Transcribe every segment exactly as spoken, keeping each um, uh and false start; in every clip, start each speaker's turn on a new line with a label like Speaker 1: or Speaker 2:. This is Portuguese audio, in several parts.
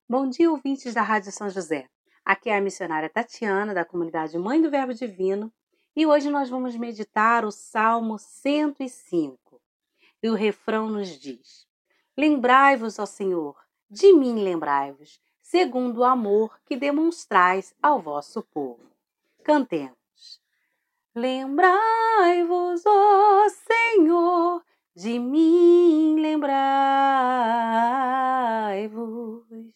Speaker 1: Bom dia, ouvintes da Rádio São José. Aqui é a missionária Tatiana, da comunidade Mãe do Verbo Divino, e hoje nós vamos meditar o Salmo cento e cinco. E o refrão nos diz: Lembrai-vos, ó Senhor, de mim lembrai-vos, segundo o amor que demonstrais ao vosso povo. Cantemos. Lembrai-vos, ó Senhor, de mim lembrai-vos,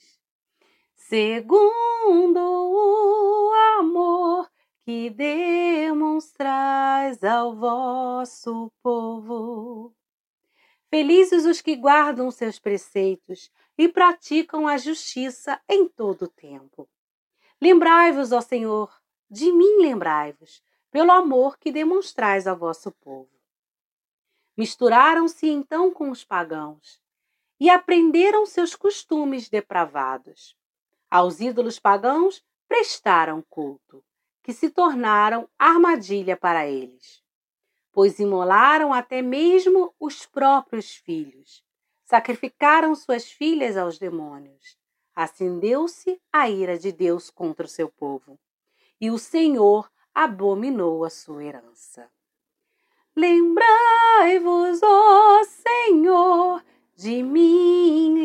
Speaker 1: segundo o amor que demonstrais ao vosso povo. Felizes os que guardam seus preceitos e praticam a justiça em todo o tempo. Lembrai-vos, ó Senhor, de mim lembrai-vos, pelo amor que demonstrais ao vosso povo. Misturaram-se então com os pagãos e aprenderam seus costumes depravados. Aos ídolos pagãos prestaram culto, que se tornaram armadilha para eles. Pois imolaram até mesmo os próprios filhos, sacrificaram suas filhas aos demônios. Acendeu-se a ira de Deus contra o seu povo, e o Senhor abominou a sua herança. Lembrai-vos, ó Senhor, de mim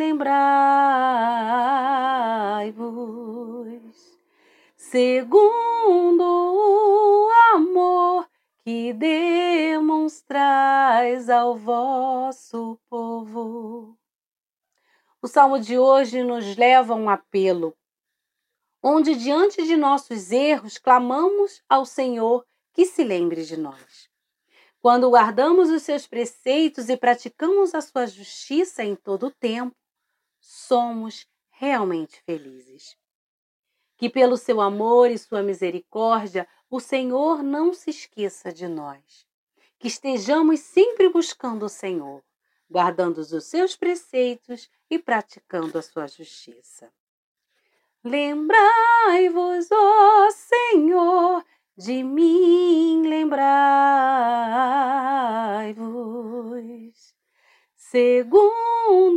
Speaker 1: lembrai-vos, segundo o amor que demonstrais ao vosso povo. O salmo de hoje nos leva a um apelo, onde diante de nossos erros clamamos ao Senhor que se lembre de nós. Quando guardamos os seus preceitos e praticamos a sua justiça em todo o tempo, somos realmente felizes. Que pelo seu amor e sua misericórdia, o Senhor não se esqueça de nós. Que estejamos sempre buscando o Senhor, guardando os seus preceitos e praticando a sua justiça. Lembrai-vos, ó Senhor, de mim lembrai-vos, segundo